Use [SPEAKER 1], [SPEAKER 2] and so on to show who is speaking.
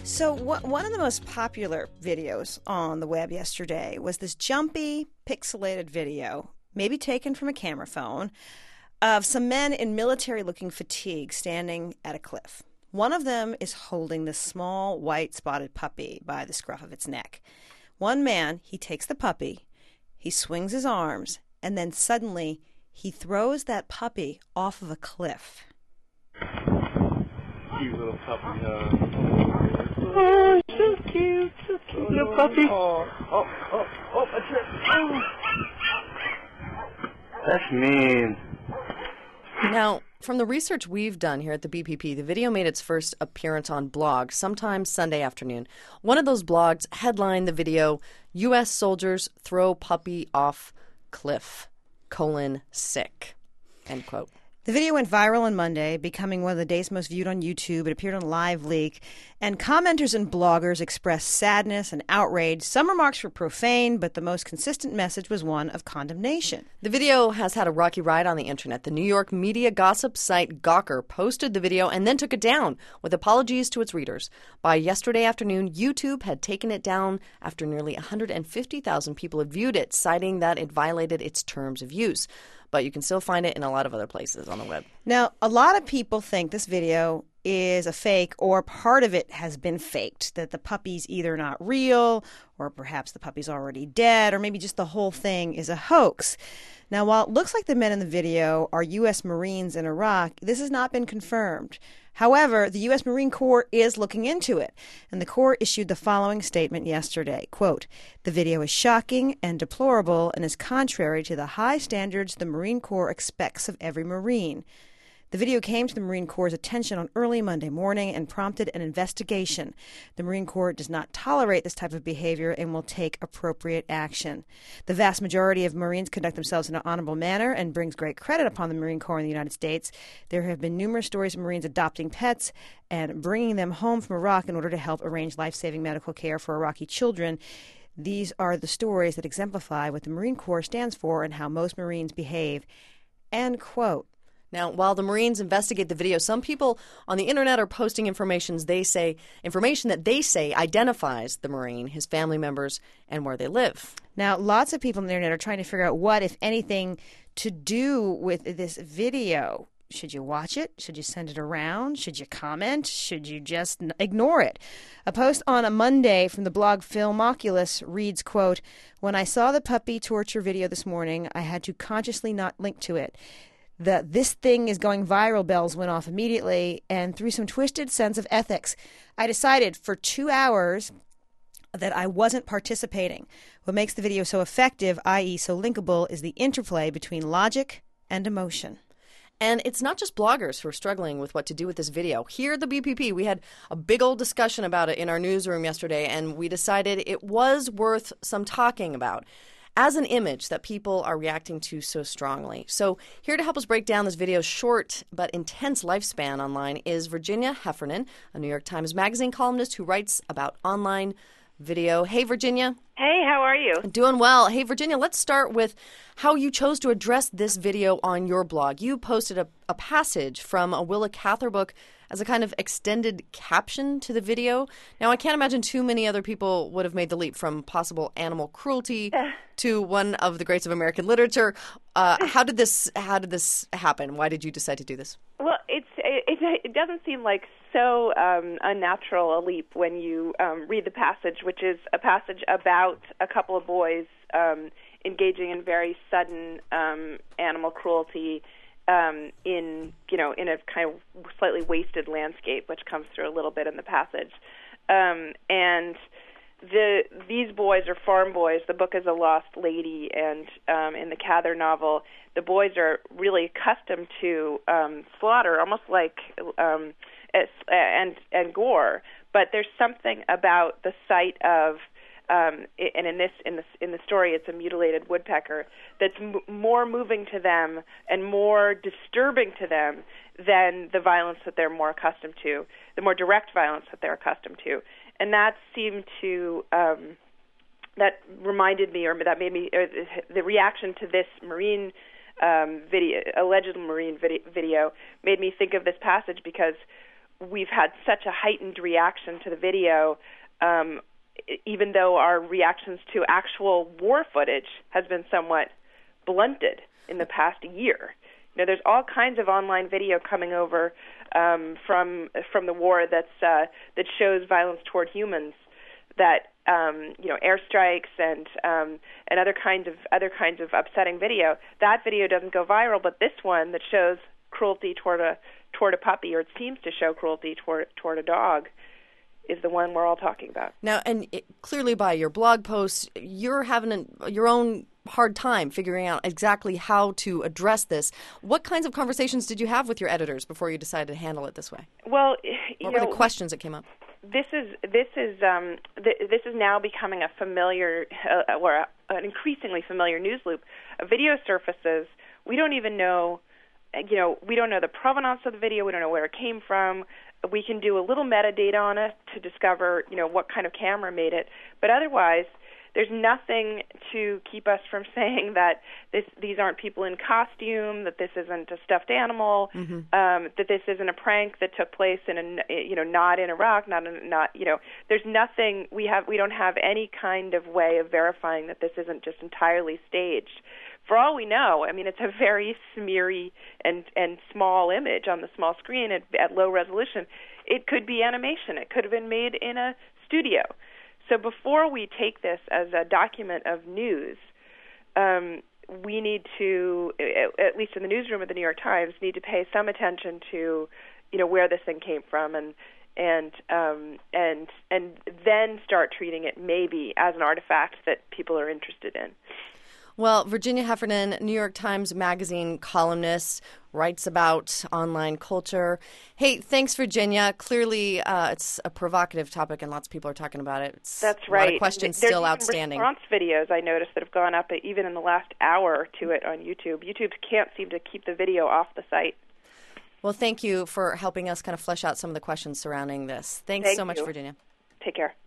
[SPEAKER 1] So one of the most popular videos on the web yesterday was this jumpy, pixelated video, maybe taken from a camera phone, of some men in military-looking fatigue standing at a cliff. One of them is holding this small, white, spotted puppy by the scruff of its neck. One man, he takes the puppy, he swings his arms, and then suddenly he throws that puppy off of a cliff.
[SPEAKER 2] Cute little puppy,
[SPEAKER 3] Oh, so cute little puppy.
[SPEAKER 2] I tripped. Oh. That's mean.
[SPEAKER 4] Now, from the research we've done here at the BPP, the video made its first appearance on blogs sometime Sunday afternoon. One of those blogs headlined the video, U.S. Soldiers Throw Puppy Off Cliff, sick, end quote.
[SPEAKER 1] The video went viral on Monday, becoming one of the day's most viewed on YouTube. It appeared on LiveLeak, and commenters and bloggers expressed sadness and outrage. Some remarks were profane, but the most consistent message was one of condemnation.
[SPEAKER 4] The video has had a rocky ride on the internet. The New York media gossip site Gawker posted the video and then took it down with apologies to its readers. By yesterday afternoon, YouTube had taken it down after nearly 150,000 people had viewed it, citing that it violated its terms of use. But you can still find it in a lot of other places on the web.
[SPEAKER 1] Now, a lot of people think this video is a fake, or part of it has been faked, that the puppy's either not real, or perhaps the puppy's already dead, or maybe just the whole thing is a hoax. Now, while it looks like the men in the video are U.S. Marines in Iraq, this has not been confirmed. However, the U.S. Marine Corps is looking into it, and the Corps issued the following statement yesterday, quote, "The video is shocking and deplorable and is contrary to the high standards the Marine Corps expects of every Marine." The video came to the Marine Corps' attention on early Monday morning and prompted an investigation. The Marine Corps does not tolerate this type of behavior and will take appropriate action. The vast majority of Marines conduct themselves in an honorable manner and brings great credit upon the Marine Corps in the United States. There have been numerous stories of Marines adopting pets and bringing them home from Iraq in order to help arrange life-saving medical care for Iraqi children. These are the stories that exemplify what the Marine Corps stands for and how most Marines behave. End quote.
[SPEAKER 4] Now, while the Marines investigate the video, some people on the internet are posting information that they say identifies the Marine, his family members, and where they live.
[SPEAKER 1] Now, lots of people on the internet are trying to figure out what, if anything, to do with this video. Should you watch it? Should you send it around? Should you comment? Should you just ignore it? A post on a Monday from the blog Filmoculus reads, quote, "When I saw the puppy torture video this morning, I had to consciously not link to it. The "this thing is going viral" bells went off immediately, and through some twisted sense of ethics, I decided for 2 hours that I wasn't participating. What makes the video so effective, i.e. so linkable, is the interplay between logic and emotion."
[SPEAKER 4] And it's not just bloggers who are struggling with what to do with this video. Here at the BPP, we had a big old discussion about it in our newsroom yesterday, and we decided it was worth some talking about as an image that people are reacting to so strongly. So here to help us break down this video's short but intense lifespan online is Virginia Heffernan, a New York Times Magazine columnist who writes about online video. Hey, Virginia.
[SPEAKER 5] Hey, how are you?
[SPEAKER 4] Doing well. Hey, Virginia, let's start with how you chose to address this video on your blog. You posted a passage from a Willa Cather book as a kind of extended caption to the video. Now, I can't imagine too many other people would have made the leap from possible animal cruelty to one of the greats of American literature. How did this happen? Why did you decide to do this?
[SPEAKER 5] Well, it doesn't seem like so unnatural a leap when you read the passage, which is a passage about a couple of boys engaging in very sudden animal cruelty in a kind of slightly wasted landscape, which comes through a little bit in the passage. And these boys are farm boys. The book is A Lost Lady, and in the Cather novel, the boys are really accustomed to slaughter, almost like and gore. But there's something about the sight of and in the story, it's a mutilated woodpecker that's more moving to them and more disturbing to them than the violence that they're more accustomed to, the more direct violence that they're accustomed to. And that seemed to that reminded me, or that made me, the reaction to this Marine video, alleged Marine video, made me think of this passage, because we've had such a heightened reaction to the video, even though our reactions to actual war footage has been somewhat blunted in the past year. There's all kinds of online video coming over from the war that shows violence toward humans, that airstrikes and other kinds of upsetting video. That video doesn't go viral, but this one that shows cruelty toward a puppy, or it seems to show cruelty toward a dog, is the one we're all talking about.
[SPEAKER 4] Now, and clearly by your blog posts, you're having your own hard time figuring out exactly how to address this. What kinds of conversations did you have with your editors before you decided to handle it this way?
[SPEAKER 5] Well,
[SPEAKER 4] what were the questions that came up?
[SPEAKER 5] This is now becoming a familiar or an increasingly familiar news loop. A video surfaces. We don't even know. We don't know the provenance of the video. We don't know where it came from. We can do a little metadata on it to discover, what kind of camera made it. But otherwise, there's nothing to keep us from saying that these aren't people in costume, that this isn't a stuffed animal, that this isn't a prank that took place in not in Iraq, there's nothing. We don't have any kind of way of verifying that this isn't just entirely staged. For all we know, it's a very smeary and small image on the small screen at low resolution. It could be animation. It could have been made in a studio. So before we take this as a document of news, we need to, at least in the newsroom of the New York Times, need to pay some attention to, where this thing came from, and then start treating it maybe as an artifact that people are interested in.
[SPEAKER 4] Well, Virginia Heffernan, New York Times Magazine columnist, writes about online culture. Hey, thanks, Virginia. Clearly, it's a provocative topic, and lots of people are talking about it.
[SPEAKER 5] That's right.
[SPEAKER 4] A lot of questions still outstanding.
[SPEAKER 5] There's response videos I noticed that have gone up even in the last hour to it on YouTube. YouTube can't seem to keep the video off the site.
[SPEAKER 4] Well, thank you for helping us kind of flesh out some of the questions surrounding this. Thanks so much, Virginia.
[SPEAKER 5] Take care.